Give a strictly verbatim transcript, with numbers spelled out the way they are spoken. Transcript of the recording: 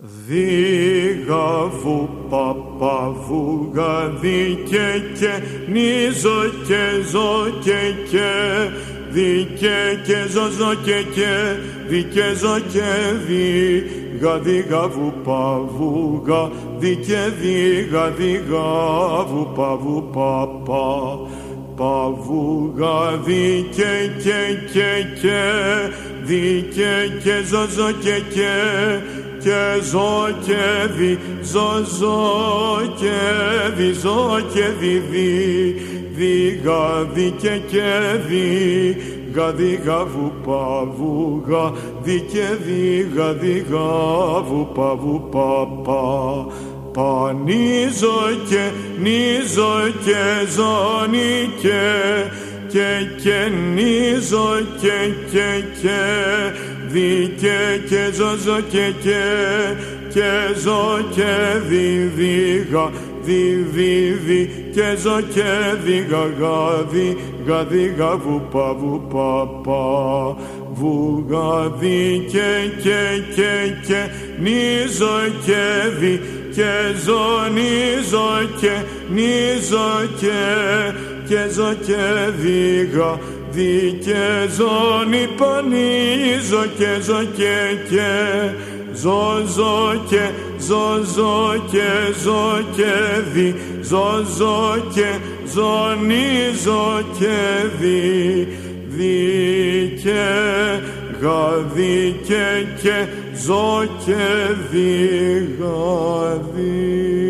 Δίγα βου παπα βούγα δίκαι και νίζο και ζω και και δίκαι και ζω ζω και και δίκαι ζω και δίγα δίγα βου πα βούγα δίκαι δίγα δίγα βου πα βου παπα παβούγα δίκαι και και και δίκαι και ζω ζω και και και ζω και δι, ζω ζω και δι, ζω και δι, δι, δίγα δίκαι και δι, γα δίγα βου πα βούγα, δίκαι δίγα δίγα βου πα βου πα πα. Πανίζω και νίζω και ζώνη και και και νίζω και και και δίκαι και ζω ζω και και και ζω και δι δίγα δι δι δι και ζω και δίγα γα δι γα δίγα βου πα βου πα πα βούγα δίκαι και και και νίζω και δι και ζω νίζω και νίζω και και ζω και δίγα δι και ζώνη πανίζω και ζω και και ζω ζω και ζω ζω και ζω και δι ζω ζω και ζωνίζω και δι δι και γα δι και και ζω και δι γα δι.